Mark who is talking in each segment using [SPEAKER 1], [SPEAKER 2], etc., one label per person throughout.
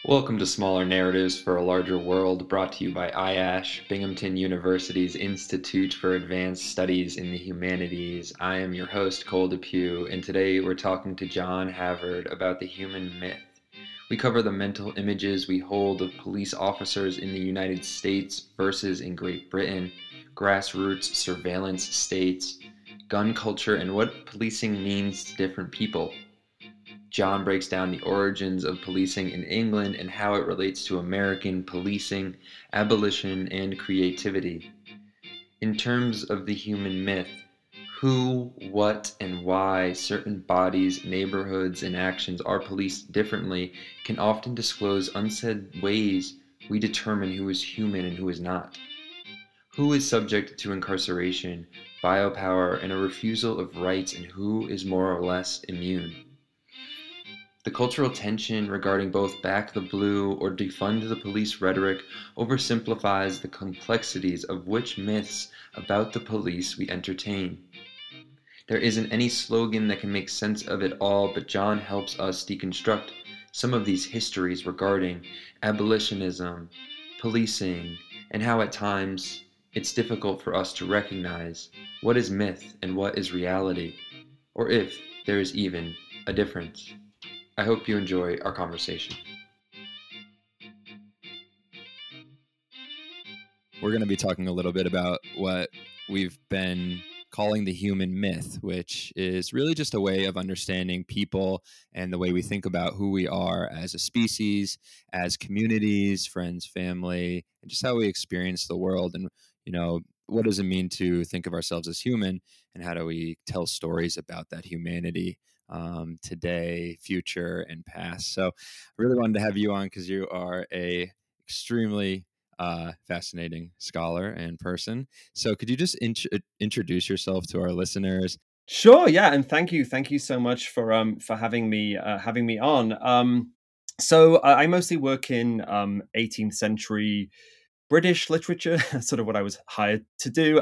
[SPEAKER 1] Welcome to Smaller Narratives for a Larger World, brought to you by IASH, Binghamton University's Institute for Advanced Studies in the Humanities. I am your host, Cole Depew, and today we're talking to John Havard about the human myth. We cover the mental images we hold of police officers in the United States versus in Great Britain, grassroots surveillance states, gun culture, and what policing means to different people. John breaks down the origins of policing in England and how it relates to American policing, abolition, and creativity. In terms of the human myth, who, what, and why certain bodies, neighborhoods, and actions are policed differently can often disclose unsaid ways we determine who is human and who is not. Who is subject to incarceration, biopower, and a refusal of rights, and who is more or less immune? The cultural tension regarding both back the blue or defund the police rhetoric oversimplifies the complexities of which myths about the police we entertain. There isn't any slogan that can make sense of it all, but John helps us deconstruct some of these histories regarding abolitionism, policing, and how at times it's difficult for us to recognize what is myth and what is reality, or if there is even a difference. I hope you enjoy our conversation.
[SPEAKER 2] We're going to be talking a little bit about what we've been calling the human myth, which is really just a way of understanding people and the way we think about who we are as a species, as communities, friends, family, and just how we experience the world. And, what does it mean to think of ourselves as human, and how do we tell stories about that humanity today, future, and past? So I really wanted to have you on because you are a extremely fascinating scholar and person. So, could you just introduce yourself to our listeners?
[SPEAKER 3] Sure, yeah, and thank you so much for having me on. I mostly work in 18th century British literature. That's sort of what I was hired to do.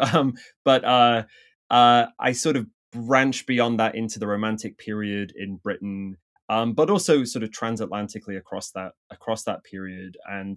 [SPEAKER 3] But I sort of branch beyond that into the Romantic period in Britain, but also sort of transatlantically across that period. And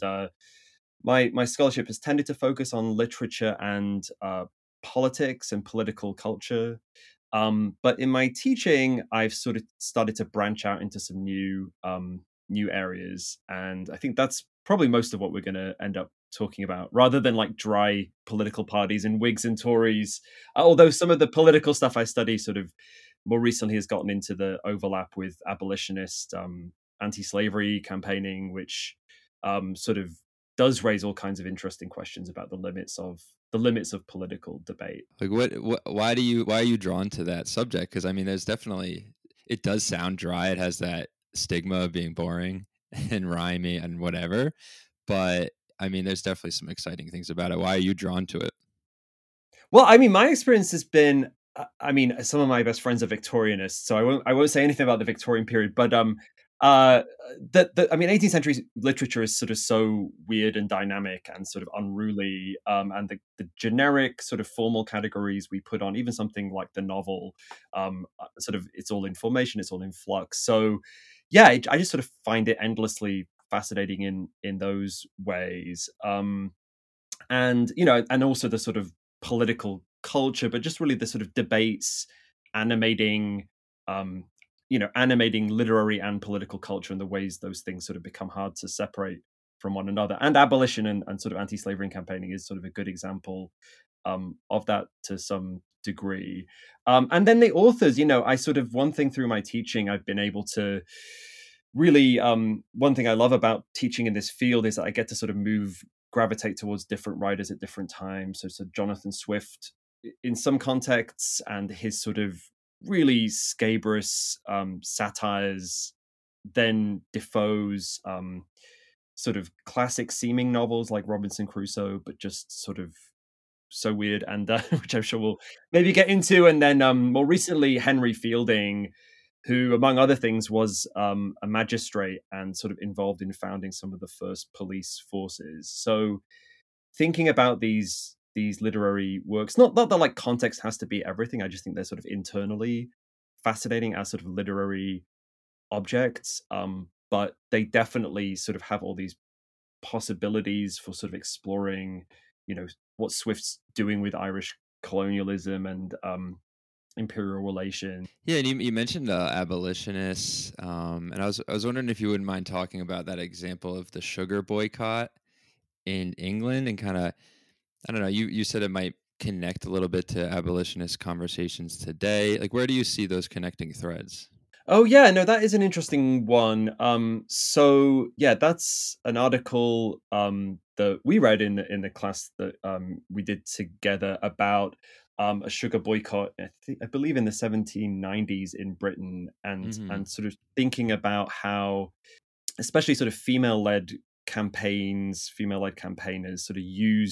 [SPEAKER 3] my scholarship has tended to focus on literature and politics and political culture. But in my teaching, I've sort of started to branch out into some new areas, and I think that's probably most of what we're going to end up talking about, rather than like dry political parties and Whigs and Tories. Although some of the political stuff I study sort of more recently has gotten into the overlap with abolitionist anti-slavery campaigning, which sort of does raise all kinds of interesting questions about the limits of political debate.
[SPEAKER 2] Like, why are you drawn to that subject? Because I mean, there's definitely, it does sound dry. It has that stigma of being boring and rhymey and whatever. But I mean, there's definitely some exciting things about it. Why are you drawn to it?
[SPEAKER 3] Well, I mean, my experience has been, I mean, some of my best friends are Victorianists, so I won't say anything about the Victorian period, but uh, I mean, 18th century literature is sort of so weird and dynamic and sort of unruly, and the generic sort of formal categories we put on even something like the novel, sort of it's all in formation, it's all in flux. So, yeah, I just sort of find it endlessly fascinating in those ways. And and also the sort of political culture, but just really the sort of debates animating um animating literary and political culture, and the ways those things sort of become hard to separate from one another. And abolition and sort of anti-slavery campaigning is sort of a good example of that to some degree. And then the authors, I sort of, one thing through my teaching I've been able to really, one thing I love about teaching in this field is that I get to sort of gravitate towards different writers at different times. So Jonathan Swift in some contexts, and his sort of really scabrous satires, then Defoe's sort of classic seeming novels like Robinson Crusoe, but just sort of so weird, and which I'm sure we'll maybe get into. And then more recently, Henry Fielding, who, among other things, was a magistrate and sort of involved in founding some of the first police forces. So thinking about these literary works, not that like context has to be everything. I just think they're sort of internally fascinating as sort of literary objects. but they definitely sort of have all these possibilities for sort of exploring, what Swift's doing with Irish colonialism and imperial relations.
[SPEAKER 2] Yeah, and you mentioned abolitionists, and I was wondering if you wouldn't mind talking about that example of the sugar boycott in England, and kind of, I don't know, you said it might connect a little bit to abolitionist conversations today. Like, where do you see those connecting threads?
[SPEAKER 3] Oh yeah, no, that is an interesting one. So yeah, that's an article that we read in the class that we did together about a sugar boycott. I believe in the 1790s in Britain, and
[SPEAKER 2] Hmm.
[SPEAKER 3] sort of thinking about how, especially sort of female-led campaigns, female-led campaigners, sort of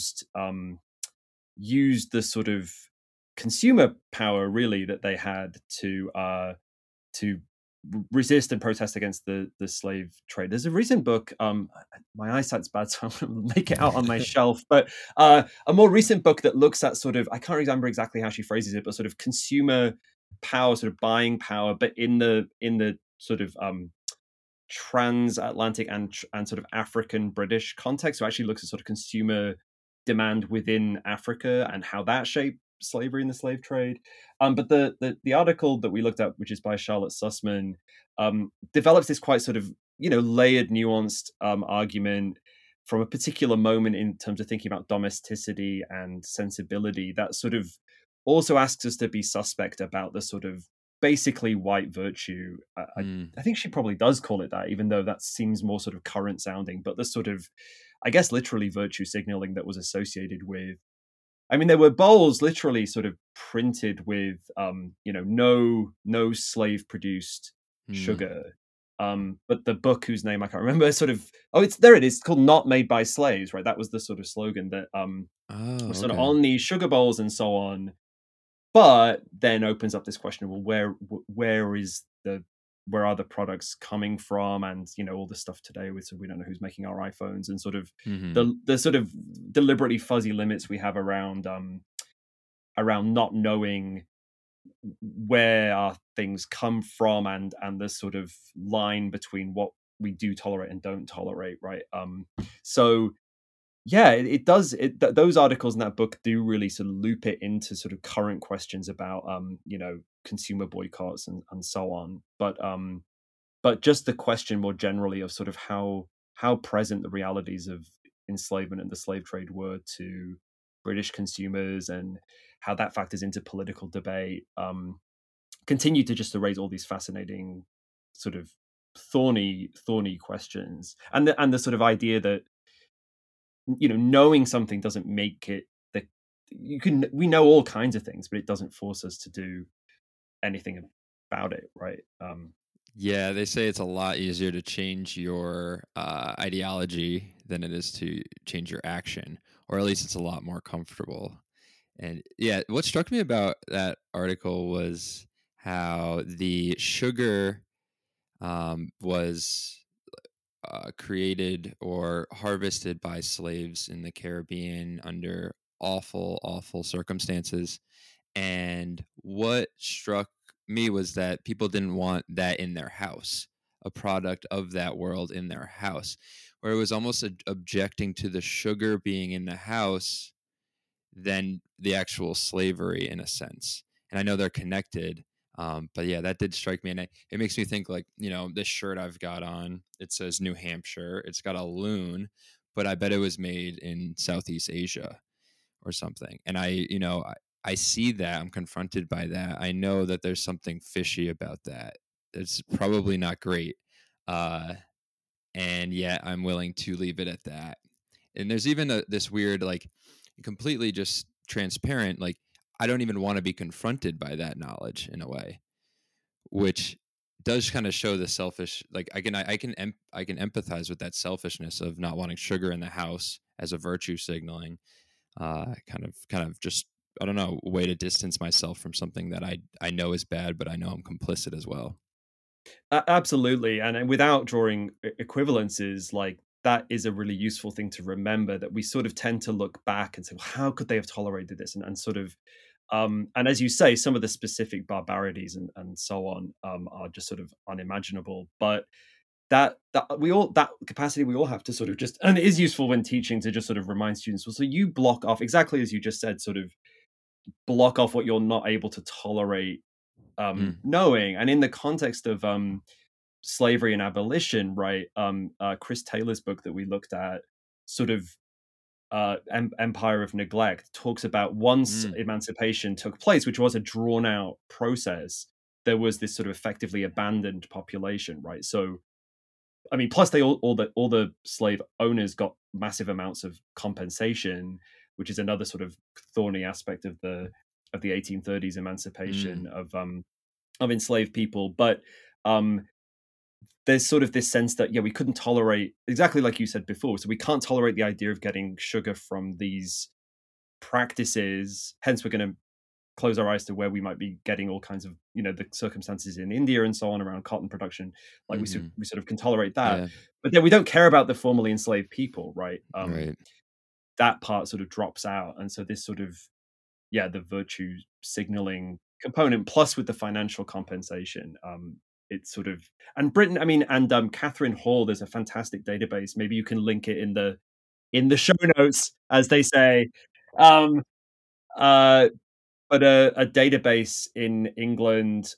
[SPEAKER 3] used the sort of consumer power really that they had to resist and protest against the slave trade. There's a recent book. My eyesight's bad, so I'm going to make it out on my shelf. But a more recent book that looks at sort of, I can't remember exactly how she phrases it, but sort of consumer power, sort of buying power, but in the sort of transatlantic and sort of African British context. So actually looks at sort of consumer demand within Africa and how that shaped slavery and the slave trade. But the article that we looked at, which is by Charlotte Sussman, develops this quite sort of layered, nuanced argument from a particular moment in terms of thinking about domesticity and sensibility that sort of also asks us to be suspect about the sort of basically white virtue.
[SPEAKER 2] Mm.
[SPEAKER 3] I think she probably does call it that, even though that seems more sort of current sounding. But the sort of, I guess, literally virtue signaling that was associated with. I mean, there were bowls literally sort of printed with, no slave produced
[SPEAKER 2] Mm.
[SPEAKER 3] sugar. But the book, whose name I can't remember, sort of, oh, it's there. It is called "Not Made by Slaves," right? That was the sort of slogan that
[SPEAKER 2] Oh,
[SPEAKER 3] was sort of
[SPEAKER 2] okay.
[SPEAKER 3] on these sugar bowls and so on, but then opens up this question of, well, where are the products coming from, and all the stuff today with, so we don't know who's making our iPhones, and sort of
[SPEAKER 2] Hmm.
[SPEAKER 3] the sort of deliberately fuzzy limits we have around not knowing where our things come from, and the sort of line between what we do tolerate and don't tolerate, right? So yeah, it does. Those articles in that book do really sort of loop it into sort of current questions about consumer boycotts and so on. But just the question more generally of sort of how present the realities of enslavement and the slave trade were to British consumers, and how that factors into political debate, continue to just to raise all these fascinating sort of thorny questions, and the sort of idea that knowing something doesn't make it the we know all kinds of things, but it doesn't force us to do anything about it, right?
[SPEAKER 2] Yeah, they say it's a lot easier to change your ideology than it is to change your action, or at least it's a lot more comfortable. And yeah, what struck me about that article was how the sugar was created or harvested by slaves in the Caribbean under awful, awful circumstances. And what struck me was that people didn't want that in their house, a product of that world in their house, where it was almost objecting to the sugar being in the house than the actual slavery in a sense. And I know they're connected. But yeah, that did strike me. And it makes me think, like, this shirt I've got on, it says New Hampshire. It's got a loon, but I bet it was made in Southeast Asia or something. And I see that, I'm confronted by that. I know that there's something fishy about that. It's probably not great. Uh, and yet I'm willing to leave it at that. And there's even this weird, like, completely just transparent, like, I don't even want to be confronted by that knowledge in a way, which does kind of show the selfish, like, I can empathize with that selfishness of not wanting sugar in the house as a virtue signaling, kind of just, I don't know, a way to distance myself from something that I know is bad, but I know I'm complicit as well.
[SPEAKER 3] Absolutely, and without drawing equivalences, like, that is a really useful thing to remember, that we sort of tend to look back and say, well, how could they have tolerated this, and sort of and as you say, some of the specific barbarities and so on are just sort of unimaginable. But that we all that capacity we all have to sort of just, and it is useful when teaching to just sort of remind students. Well, so you block off exactly as you just said, sort of block off what you're not able to tolerate knowing, and in the context of slavery and abolition, right? Chris Taylor's book that we looked at, sort of Empire of Neglect, talks about once emancipation took place, which was a drawn out process, there was this sort of effectively abandoned population, right? So, I mean, plus they all the slave owners got massive amounts of compensation, which is another sort of thorny aspect of the 1830s emancipation of enslaved people. But there's sort of this sense that, yeah, we couldn't tolerate, exactly like you said before, so we can't tolerate the idea of getting sugar from these practices, hence we're going to close our eyes to where we might be getting all kinds of, the circumstances in India and so on around cotton production, like we sort of can tolerate that, but then we don't care about the formerly enslaved people, right?
[SPEAKER 2] Right.
[SPEAKER 3] That part sort of drops out, and so this sort of, the virtue signaling component, plus with the financial compensation, it's sort of, and Britain, I mean, and Catherine Hall, there's a fantastic database. Maybe you can link it in the show notes, as they say. But a database in England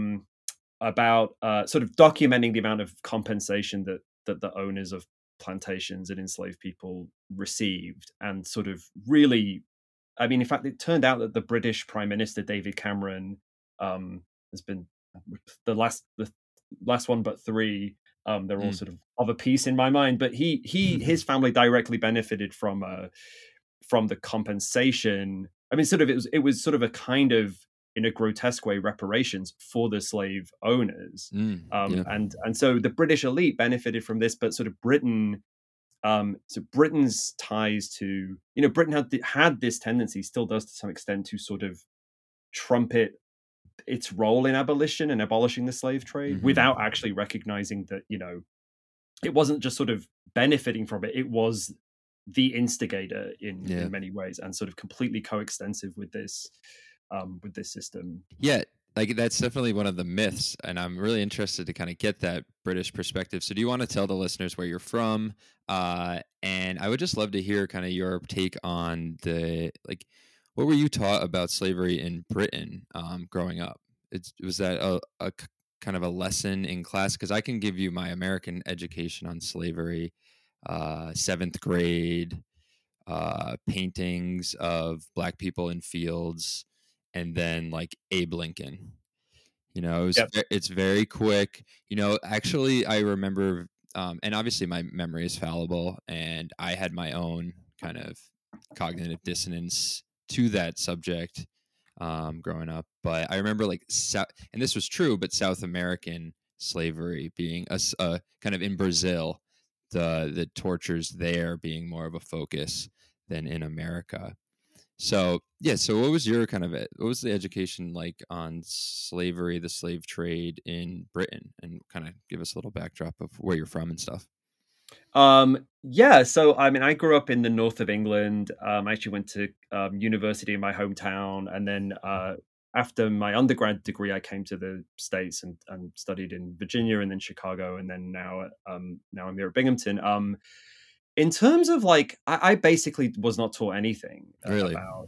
[SPEAKER 3] about sort of documenting the amount of compensation that the owners of plantations and enslaved people received, and sort of really, I mean, in fact, it turned out that the British Prime Minister David Cameron has been the last one but three. They're all sort of a piece in my mind, but his family directly benefited from the compensation. I mean, sort of it was sort of a kind of, in a grotesque way, reparations for the slave owners, and so the British elite benefited from this, but sort of Britain. So Britain's ties to, Britain had this tendency, still does to some extent, to sort of trumpet its role in abolition and abolishing the slave trade without actually recognizing that, it wasn't just sort of benefiting from it, it was the instigator in many ways, and sort of completely coextensive with this system.
[SPEAKER 2] Yeah, like that's definitely one of the myths, and I'm really interested to kind of get that British perspective. So do you want to tell the listeners where you're from? And I would just love to hear kind of your take on what were you taught about slavery in Britain growing up? Was that a kind of a lesson in class? Because I can give you my American education on slavery, 7th grade, paintings of Black people in fields, and then like Abe Lincoln. It's very quick. Actually, I remember, and obviously my memory is fallible, and I had my own kind of cognitive dissonance to that subject growing up. But I remember and this was true, but South American slavery being a kind of in Brazil, the tortures there being more of a focus than in America. So what was your what was the education like on slavery, the slave trade in Britain, and kind of give us a little backdrop of where you're from and stuff?
[SPEAKER 3] So I mean, I grew up in the north of England. I actually went to university in my hometown, and then after my undergrad degree, I came to the States and studied in Virginia and then Chicago, and then now I'm here at Binghamton. In terms of I basically was not taught anything
[SPEAKER 2] really
[SPEAKER 3] about,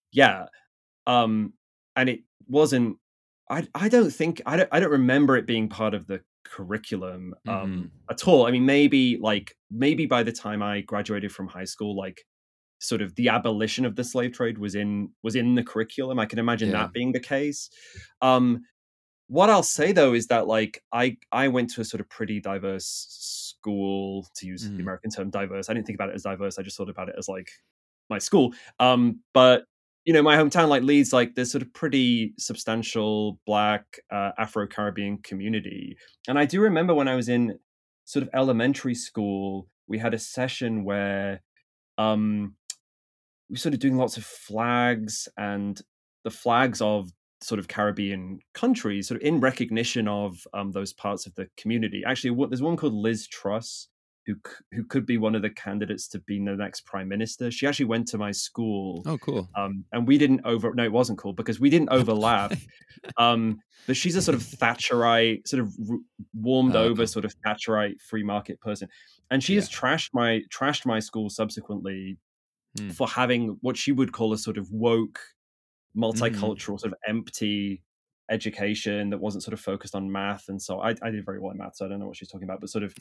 [SPEAKER 3] and it wasn't. I don't remember it being part of the curriculum at all. I mean, maybe by the time I graduated from high school, sort of the abolition of the slave trade was in the curriculum. I can imagine that being the case. What I'll say though is that I went to a sort of pretty diverse school, to use the American term diverse. I didn't think about it as diverse. I just thought about it as my school. But my hometown, Leeds, there's sort of pretty substantial Black Afro-Caribbean community. And I do remember when I was in sort of elementary school, we had a session where we were sort of doing lots of flags, and the flags of sort of Caribbean countries, sort of in recognition of those parts of the community. Actually, there's one called Liz Truss, who could be one of the candidates to be the next prime minister. She actually went to my school.
[SPEAKER 2] Oh, cool.
[SPEAKER 3] And we didn't no, it wasn't cool because we didn't overlap. But she's a sort of Thatcherite, sort of warmed over sort of Thatcherite free market person. And she has trashed my school subsequently for having what she would call a sort of woke, multicultural, sort of empty education that wasn't sort of focused on math. And so I did very well in math, so I don't know what she's talking about, but sort of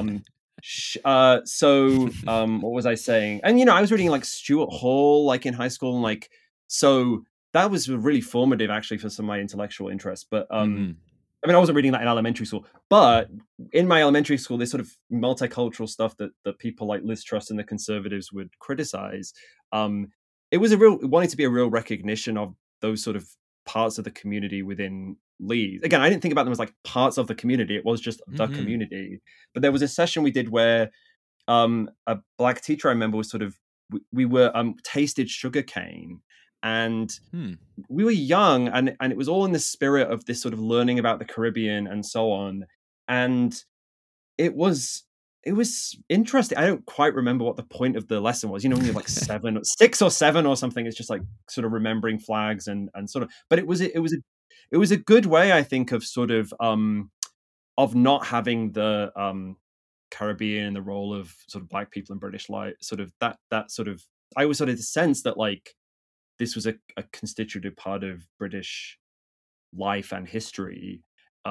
[SPEAKER 3] what was I saying? And I was reading like Stuart Hall like in high school, and like so that was really formative actually for some of my intellectual interests. But I mean, I wasn't reading that in elementary school, but in my elementary school, this sort of multicultural stuff that people like Liz Truss and the conservatives would criticize. It was wanting to be a real recognition of those sort of parts of the community within Leeds. Again, I didn't think about them as like parts of the community. It was just the community. But there was a session we did where a black teacher I remember was sort of, we were tasted sugarcane, and we were young, and it was all in the spirit of this sort of learning about the Caribbean and so on. And it was interesting. I don't quite remember what the point of the lesson was. When you're like 6 or 7 or something, it's just like sort of remembering flags and sort of. But it was a good way, I think, of sort of not having the Caribbean and the role of sort of black people in British life. Sort of that sort of. I was sort of the sense that like this was a constitutive part of British life and history.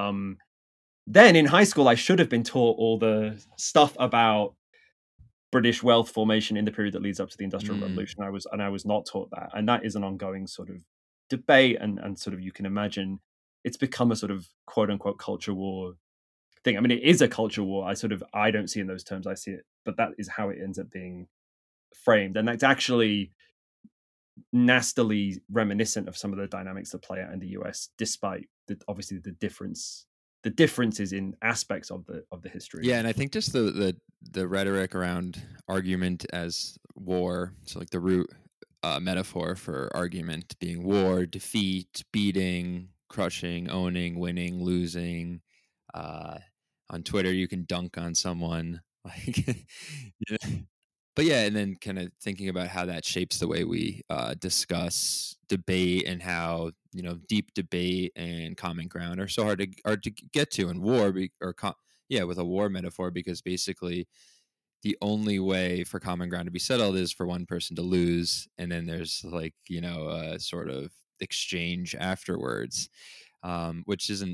[SPEAKER 3] Then in high school, I should have been taught all the stuff about British wealth formation in the period that leads up to the Industrial Revolution. I was not taught that, and that is an ongoing sort of debate, and sort of you can imagine it's become a sort of quote unquote culture war thing. I mean, it is a culture war. I don't see it in those terms. I see it, but that is how it ends up being framed, and that's actually nastily reminiscent of some of the dynamics that play out in the US, despite obviously the differences in aspects of the history.
[SPEAKER 2] Yeah, and I think just the rhetoric around argument as war, so like the root metaphor for argument being war, defeat, beating, crushing, owning, winning, losing. On Twitter, you can dunk on someone. Like, But yeah, and then kind of thinking about how that shapes the way we discuss debate, and how deep debate and common ground are so hard to get to in war, with a war metaphor, because basically the only way for common ground to be settled is for one person to lose, and then there's like a sort of exchange afterwards, which isn't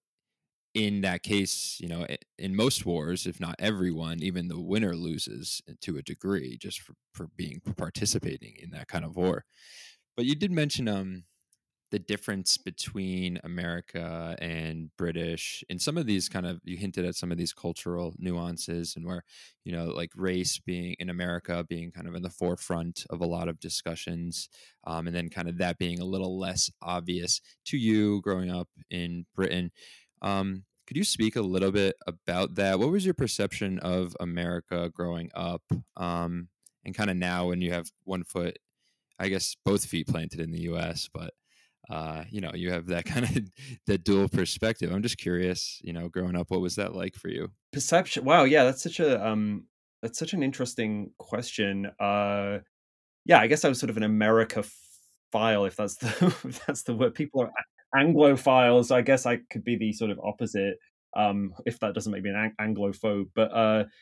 [SPEAKER 2] in that case, in most wars, if not everyone, even the winner loses to a degree just for participating in that kind of war. But you did mention the difference between America and British in some of these you hinted at some of these cultural nuances, and where, like race being in America being kind of in the forefront of a lot of discussions, and then kind of that being a little less obvious to you growing up in Britain. Could you speak a little bit about that? What was your perception of America growing up? And kind of now when you have one foot, I guess both feet planted in the US, but you have that kind of the dual perspective. I'm just curious, growing up, what was that like for you?
[SPEAKER 3] Perception. Wow. Yeah. That's such an interesting question. Yeah, I guess I was sort of an America file, if that's the word. People are Anglophiles. I guess I could be the sort of opposite, if that doesn't make me an Anglophobe. But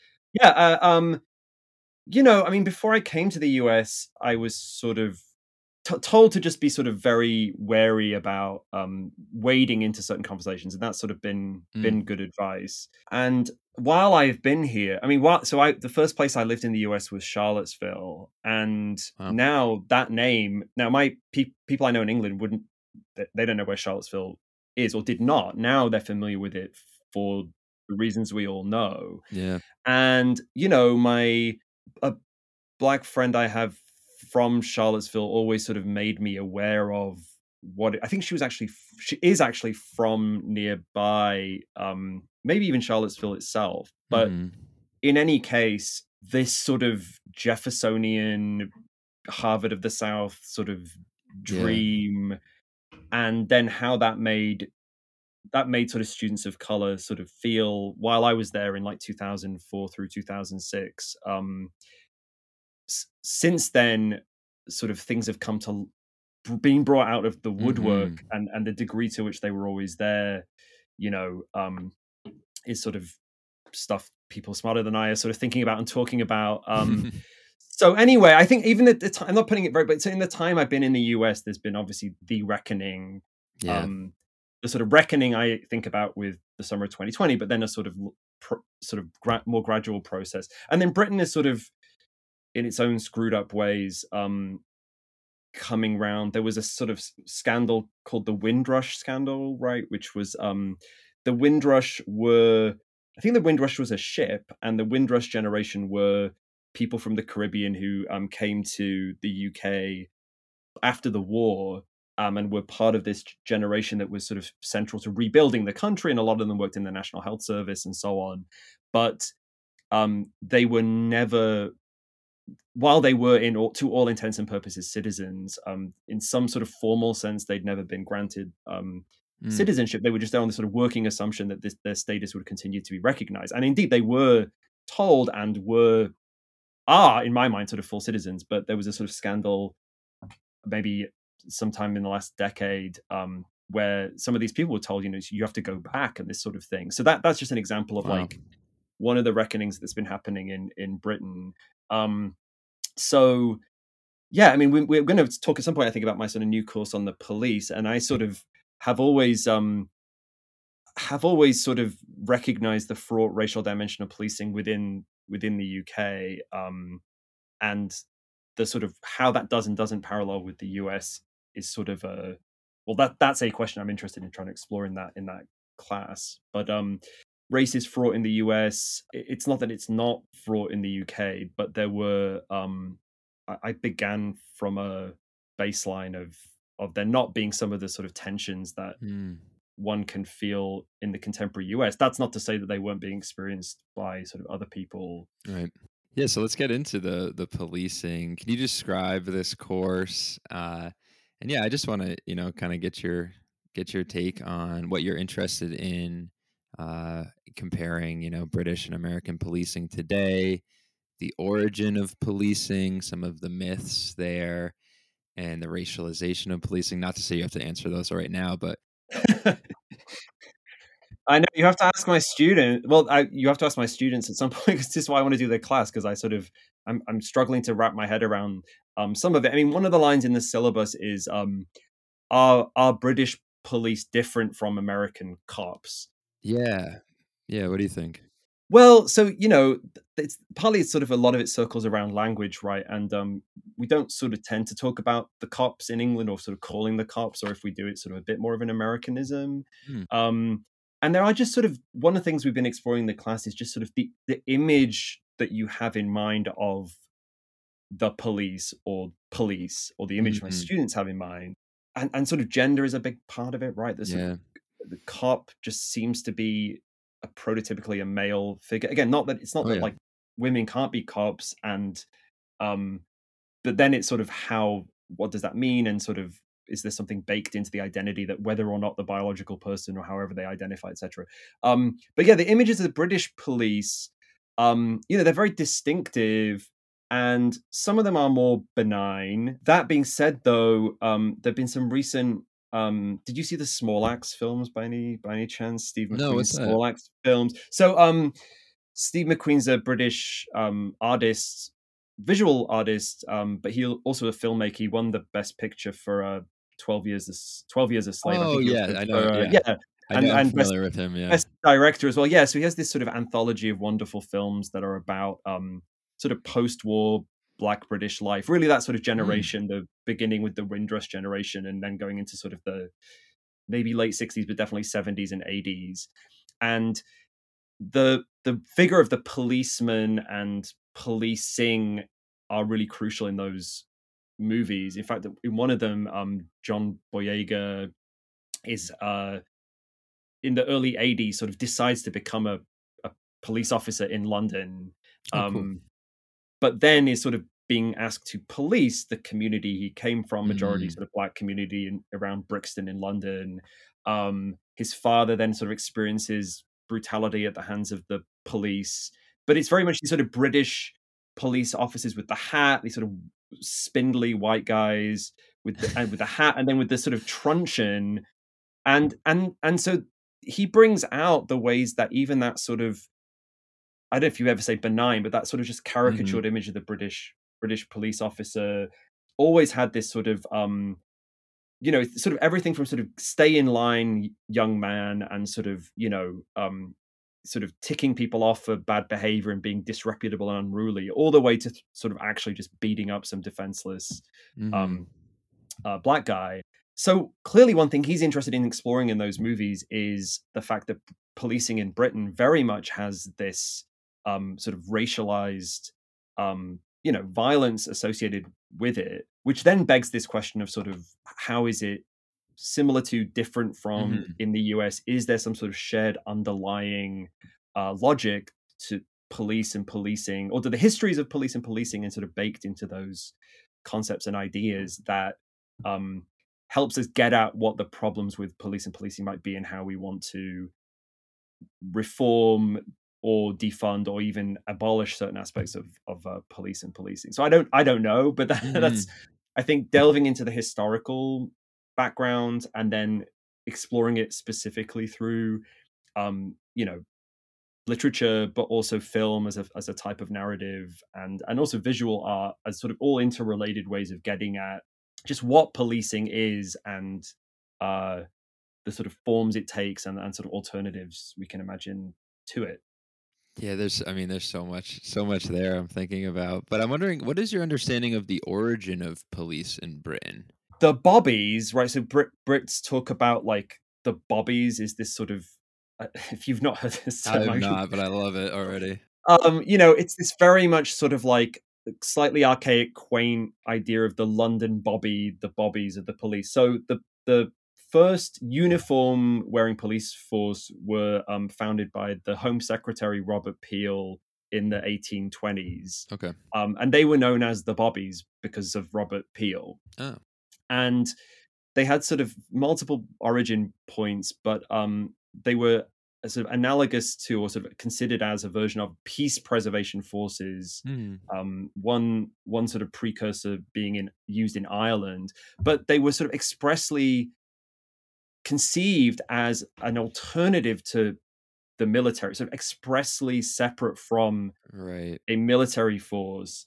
[SPEAKER 3] I mean, before I came to the US, I was sort of told to just be sort of very wary about wading into certain conversations, and that's sort of been good advice. And while I've been here, I mean, the first place I lived in the US was Charlottesville, and now that name, my people I know in England they don't know where Charlottesville is, or did not. Now they're familiar with it for the reasons we all know.
[SPEAKER 2] Yeah,
[SPEAKER 3] and a black friend I have from Charlottesville always sort of made me aware of I think she is actually from nearby, maybe even Charlottesville itself. But in any case, this sort of Jeffersonian Harvard of the South sort of dream, and then how that made that made sort of students of color sort of feel, while I was there in like 2004 through 2006. Since then, sort of things have come to being brought out of the woodwork, and the degree to which they were always there, is sort of stuff people smarter than I are sort of thinking about and talking about. So anyway, I think even at the time, I'm not putting it very, but so in the time I've been in the US, there's been obviously the reckoning,
[SPEAKER 2] Yeah.
[SPEAKER 3] the sort of reckoning I think about with the summer of 2020, but then a sort of more gradual process. And then Britain is sort of in its own screwed up ways, coming round. There was a sort of scandal called the Windrush scandal, right? Which was the Windrush were, I think the Windrush was a ship, and the Windrush generation were people from the Caribbean who came to the UK after the war, and were part of this generation that was sort of central to rebuilding the country, and a lot of them worked in the National Health Service and so on. But they were never, while they were to all intents and purposes citizens, in some sort of formal sense, they'd never been granted citizenship. They were just there on the sort of working assumption that their status would continue to be recognized. And indeed, they were told and are, in my mind, sort of full citizens. But there was a sort of scandal, maybe sometime in the last decade, where some of these people were told, you have to go back and this sort of thing. So that's just an example of like one of the reckonings that's been happening in Britain. So yeah, I mean, we're going to talk at some point, I think, about my sort of new course on the police, and I sort of have always sort of recognized the fraught racial dimension of policing within the UK, and the sort of how that does and doesn't parallel with the US is sort of that's a question I'm interested in trying to explore in that class. But race is fraught in the US. It's not that it's not fraught in the UK, but there were I began from a baseline of there not being some of the sort of tensions that one can feel in the contemporary US. That's not to say that they weren't being experienced by sort of other people.
[SPEAKER 2] Right. Yeah. So let's get into the policing. Can you describe this course? And yeah, I just want to, kind of get your take on what you're interested in, comparing, British and American policing today, the origin of policing, some of the myths there, and the racialization of policing. Not to say you have to answer those right now, but
[SPEAKER 3] I know you have to ask my student. Well, you have to ask my students at some point. This is why I want to do the class, because I'm struggling to wrap my head around some of it. I mean, one of the lines in the syllabus is are British police different from American cops?
[SPEAKER 2] Yeah. What do you think?
[SPEAKER 3] Well, so it's partly sort of a lot of it circles around language, right? And we don't sort of tend to talk about the cops in England, or sort of calling the cops, or if we do, it's sort of a bit more of an Americanism. And there are just sort of, one of the things we've been exploring in the class is just sort of the image that you have in mind of the police, or the image my students have in mind, and sort of gender is a big part of it, right? The cop just seems to be a prototypically a male figure. Again, not that like women can't be cops, and but then it's sort of what does that mean, and sort of is there something baked into the identity that whether or not the biological person, or however they identify, etc. But yeah, the images of the British police, they're very distinctive, and some of them are more benign. That being said, though, there've been some recent did you see the Small Axe films by any chance? Steve McQueen's
[SPEAKER 2] what's that?
[SPEAKER 3] Small Axe films. So Steve McQueen's a British artist, visual artist, but he also a filmmaker. He won the Best Picture for 12 Years a Slave.
[SPEAKER 2] Oh, I know. I know, I'm familiar with him. Yeah,
[SPEAKER 3] best director as well. Yeah, so he has this sort of anthology of wonderful films that are about sort of post-war Black British life. Really, that sort of generation, the beginning with the Windrush generation, and then going into sort of the maybe late 60s, but definitely 70s and 80s. And the figure of the policeman and policing are really crucial in those movies. In fact, in one of them, John Boyega is in the early 80s sort of decides to become a police officer in London,
[SPEAKER 2] cool.
[SPEAKER 3] But then is sort of being asked to police the community he came from, majority sort of Black community around Brixton in London. his father then sort of experiences brutality at the hands of the police. But it's very much these sort of British police officers with the hat, these sort of spindly white guys with the hat, and then with this sort of truncheon, and so he brings out the ways that even that sort of, I don't know if you ever say benign, but that sort of just caricatured image of the British police officer always had this sort of sort of everything from sort of stay in line young man and sort of sort of ticking people off for bad behavior and being disreputable and unruly, all the way to sort of actually just beating up some defenseless black guy. So clearly one thing he's interested in exploring in those movies is the fact that policing in Britain very much has this sort of racialized violence associated with it, which then begs this question of sort of how is it similar to, different from in the US? Is there some sort of shared underlying logic to police and policing, or do the histories of police and policing and sort of baked into those concepts and ideas that helps us get at what the problems with police and policing might be and how we want to reform or defund or even abolish certain aspects of police and policing? So I don't know, but that's, I think, delving into the historical background and then exploring it specifically through literature, but also film as a type of narrative, and also visual art as sort of all interrelated ways of getting at just what policing is and the sort of forms it takes and sort of alternatives we can imagine to it.
[SPEAKER 2] Yeah, there's so much there I'm thinking about, but I'm wondering, what is your understanding of the origin of police in Britain?
[SPEAKER 3] The bobbies, right? So Brits talk about like the bobbies is this sort of, if you've not heard this term,
[SPEAKER 2] I'm not, but I love it already.
[SPEAKER 3] It's this very much sort of like slightly archaic, quaint idea of the London bobby, the bobbies of the police. So the first uniform wearing police force were founded by the Home Secretary Robert Peel in the 1820s.
[SPEAKER 2] Okay.
[SPEAKER 3] And they were known as the bobbies because of Robert Peel.
[SPEAKER 2] Oh.
[SPEAKER 3] And they had sort of multiple origin points, but they were sort of analogous to, or sort of considered as, a version of peace preservation forces. One sort of precursor being used in Ireland, but they were sort of expressly conceived as an alternative to the military, sort of expressly separate from a military force.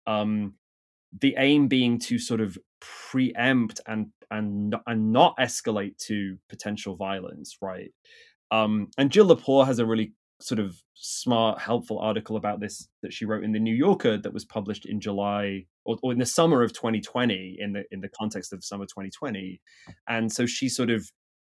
[SPEAKER 3] The aim being to sort of preempt and not escalate to potential violence, right? And Jill Lepore has a really sort of smart, helpful article about this that she wrote in the New Yorker that was published in July or in the summer of 2020, in the context of summer 2020. And so she sort of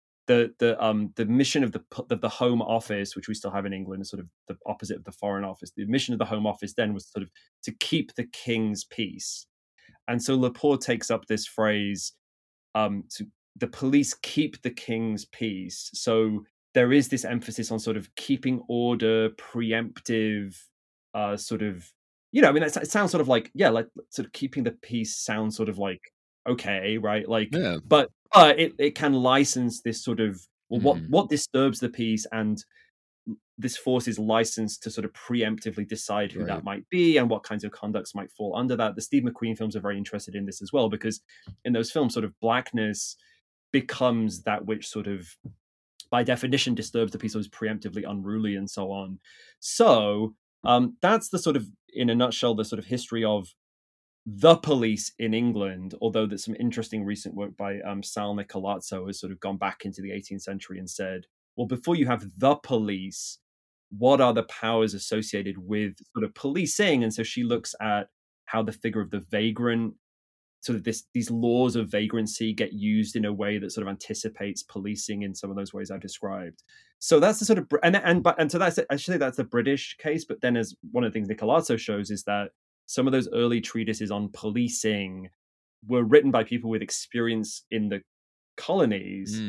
[SPEAKER 3] the mission of the Home Office, which we still have in England, is sort of the opposite of the Foreign Office. The mission of the Home Office then was sort of to keep the king's peace. And so Lepore takes up this phrase, to the police keep the king's peace. So there is this emphasis on sort of keeping order, preemptive, sort of, it sounds sort of like, like sort of keeping the peace sounds sort of like, okay, right? Like,
[SPEAKER 2] yeah.
[SPEAKER 3] But it can license this sort of, what disturbs the peace, and this force is licensed to sort of preemptively decide who that might be and what kinds of conducts might fall under that. The Steve McQueen films are very interested in this as well, because in those films, sort of blackness becomes that which sort of, by definition, disturbs the peace, or is preemptively unruly and so on. So that's the sort of, in a nutshell, the sort of history of the police in England, although there's some interesting recent work by Sal Nicolazzo has sort of gone back into the 18th century and said, well, before you have the police, what are the powers associated with sort of policing? And so she looks at how the figure of the vagrant, sort of these laws of vagrancy, get used in a way that sort of anticipates policing in some of those ways I described. So that's the sort of, and so that's actually, that's a British case. But then, as one of the things Nicolazzo shows, is that some of those early treatises on policing were written by people with experience in the colonies.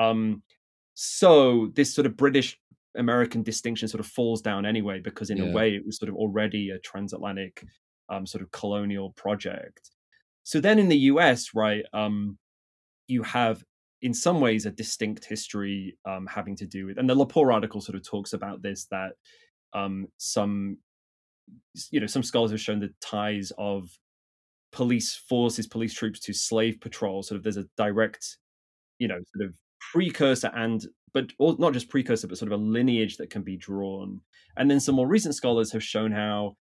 [SPEAKER 3] So this sort of British American distinction sort of falls down anyway, because in a way it was sort of already a transatlantic sort of colonial project. So then in the US, right, you have in some ways a distinct history having to do with, and the Lepore article sort of talks about this, that some some scholars have shown the ties of police forces, police troops to slave patrol. Sort of there's a direct, sort of precursor, not just precursor, but sort of a lineage that can be drawn. And then some more recent scholars have shown how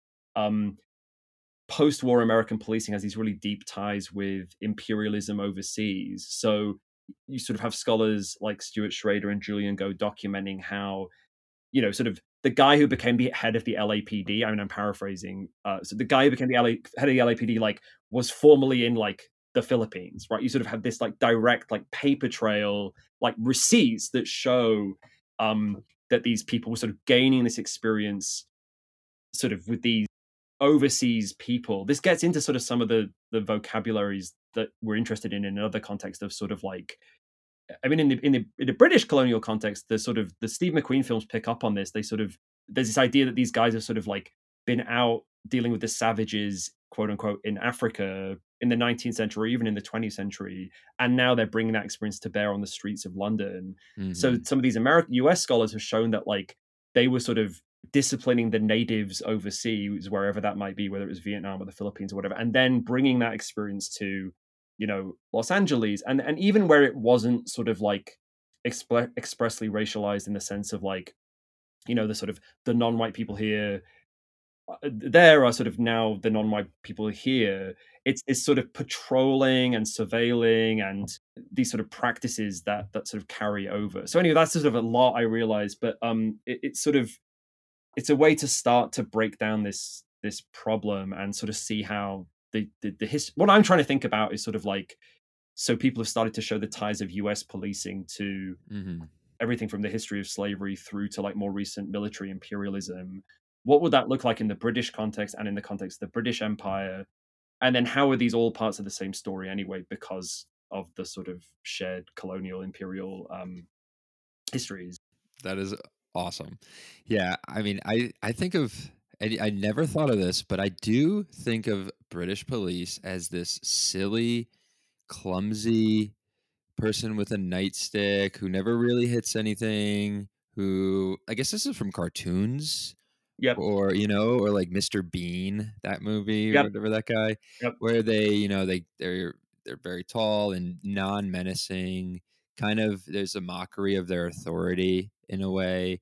[SPEAKER 3] post-war American policing has these really deep ties with imperialism overseas. So you sort of have scholars like Stuart Schrader and Julian Go documenting how, sort of the guy who became the head of the LAPD. I mean, I'm paraphrasing. So the guy who became the head of the LAPD, like, was formerly in like the Philippines, right? You sort of have this like direct like paper trail, like receipts that show that these people were sort of gaining this experience, sort of with these overseas people. This gets into sort of some of the vocabularies that we're interested in another context of sort of like, I mean, in the British colonial context, the sort of the Steve McQueen films pick up on this. They sort of, there's this idea that these guys have sort of like been out dealing with the savages, quote unquote, in Africa in the 19th century, even in the 20th century, and now they're bringing that experience to bear on the streets of London. So some of these US scholars have shown that like they were sort of disciplining the natives overseas, wherever that might be, whether it was Vietnam or the Philippines or whatever, and then bringing that experience to Los Angeles, and even where it wasn't sort of like expressly racialized, in the sense of like, the sort of the non-white people here, there are sort of now the non-white people here. It's this sort of patrolling and surveilling and these sort of practices that sort of carry over. So anyway, that's sort of a lot, I realize, but it's sort of, it's a way to start to break down this problem and sort of see how the history. What I'm trying to think about is sort of like, so people have started to show the ties of US policing to everything from the history of slavery through to like more recent military imperialism. What would that look like in the British context and in the context of the British Empire? And then how are these all parts of the same story anyway, because of the sort of shared colonial imperial histories?
[SPEAKER 2] That is awesome. Yeah, I mean, I think of, I never thought of this, but I do think of British police as this silly, clumsy person with a nightstick who never really hits anything, who, I guess this is from cartoons,
[SPEAKER 3] Yep.
[SPEAKER 2] or or like Mr. Bean, that movie, or
[SPEAKER 3] Yep.
[SPEAKER 2] whatever, that guy,
[SPEAKER 3] Yep.
[SPEAKER 2] where they, they're very tall and non-menacing. Kind of, there's a mockery of their authority in a way.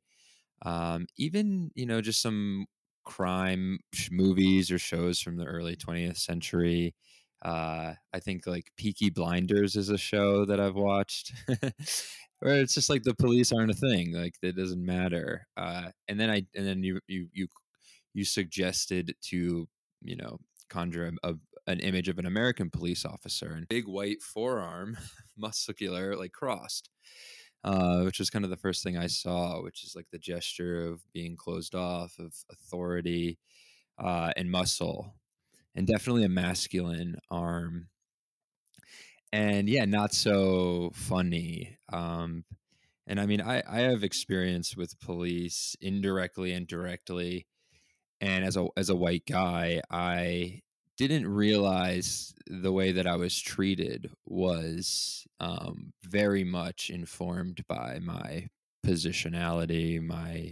[SPEAKER 2] Even just some crime movies or shows from the early 20th century. I think like Peaky Blinders is a show that I've watched, where it's just like the police aren't a thing, like it doesn't matter. And then you suggested to conjure an image of an American police officer and big white forearm, muscular, like crossed, which was kind of the first thing I saw, which is like the gesture of being closed off, of authority, and muscle, and definitely a masculine arm. And yeah, not so funny. And I mean, I have experience with police indirectly and directly. And as a white guy, I didn't realize the way that I was treated was very much informed by my positionality,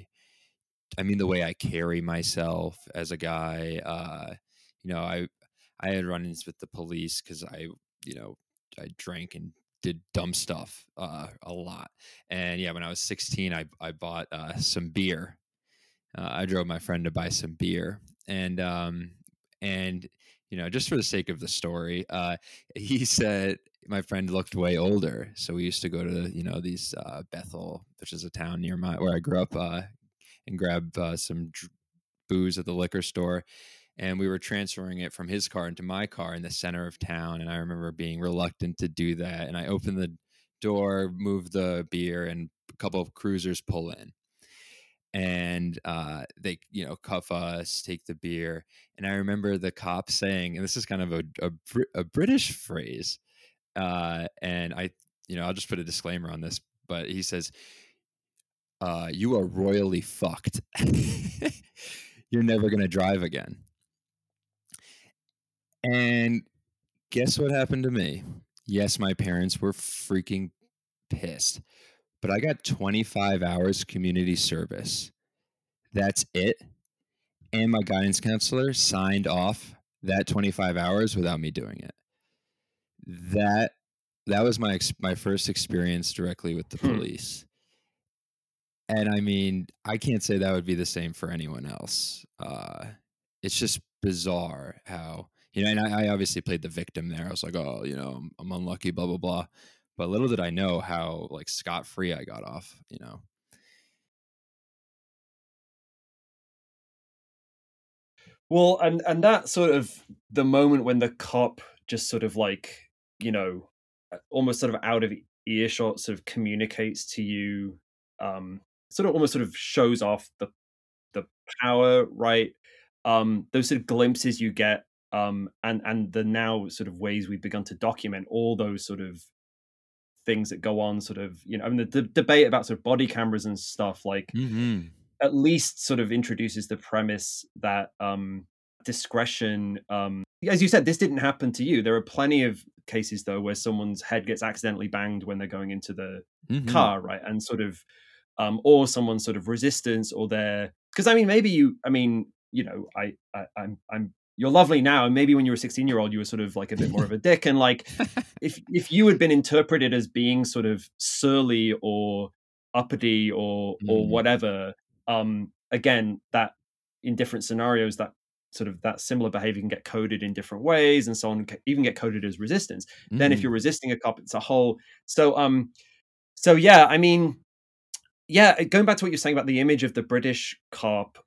[SPEAKER 2] the way I carry myself as a guy. I had run-ins with the police because I drank and did dumb stuff a lot. And yeah, when I was 16, I bought some beer. I drove my friend to buy some beer, and just for the sake of the story, he said my friend looked way older, so we used to go to these Bethel, which is a town near where I grew up, and grab some booze at the liquor store. And we were transferring it from his car into my car in the center of town. And I remember being reluctant to do that. And I opened the door, moved the beer, and a couple of cruisers pull in. And they, cuff us, take the beer. And I remember the cop saying, and this is kind of a British phrase, and I'll just put a disclaimer on this, but he says, "You are royally fucked. You're never going to drive again." And guess what happened to me? Yes, my parents were freaking pissed. But I got 25 hours community service. That's it. And my guidance counselor signed off that 25 hours without me doing it. That was my first experience directly with the
[SPEAKER 3] Hmm.
[SPEAKER 2] police. And I mean, I can't say that would be the same for anyone else. It's just bizarre how, and I obviously played the victim there. I was like, oh, I'm unlucky, blah, blah, blah. But little did I know how like scot-free I got off.
[SPEAKER 3] Well, and that sort of the moment when the cop just sort of like, almost sort of out of earshot sort of communicates to you, sort of almost sort of shows off the power, right? Those sort of glimpses you get, and the now sort of ways we've begun to document all those sort of things that go on, sort of, I mean, the debate about sort of body cameras and stuff, like,
[SPEAKER 2] Mm-hmm.
[SPEAKER 3] at least sort of introduces the premise that discretion, as you said, this didn't happen to you. There are plenty of cases though where someone's head gets accidentally banged when they're going into the
[SPEAKER 2] Mm-hmm.
[SPEAKER 3] car, right? And sort of or someone's sort of resistance, or their, because I mean, maybe I'm you're lovely now, and maybe when you were a 16-year-old you were sort of like a bit more of a dick, and like if you had been interpreted as being sort of surly or uppity or
[SPEAKER 2] Mm-hmm.
[SPEAKER 3] whatever, again, that in different scenarios, that sort of that similar behavior can get coded in different ways, and so on, even get coded as resistance. Then if
[SPEAKER 2] Mm-hmm.
[SPEAKER 3] you're resisting a cop, it's a whole, so yeah, I mean, yeah, going back to what you're saying about the image of the British cop,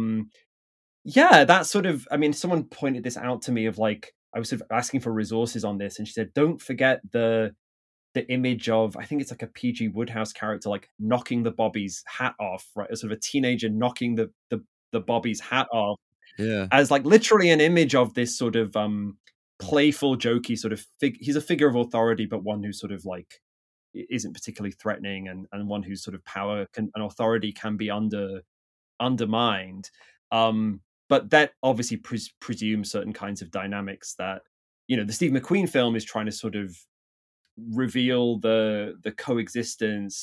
[SPEAKER 3] yeah, that sort of, I mean, someone pointed this out to me, of like, I was sort of asking for resources on this, and she said, "Don't forget the image of, I think it's like a PG Woodhouse character, like knocking the Bobby's hat off, right? As sort of a teenager knocking the Bobby's hat off,
[SPEAKER 2] Yeah.
[SPEAKER 3] as like literally an image of this sort of playful, jokey sort of he's a figure of authority, but one who sort of like isn't particularly threatening, and one whose sort of power and authority can be undermined. But that obviously presumes certain kinds of dynamics that, the Steve McQueen film is trying to sort of reveal the coexistence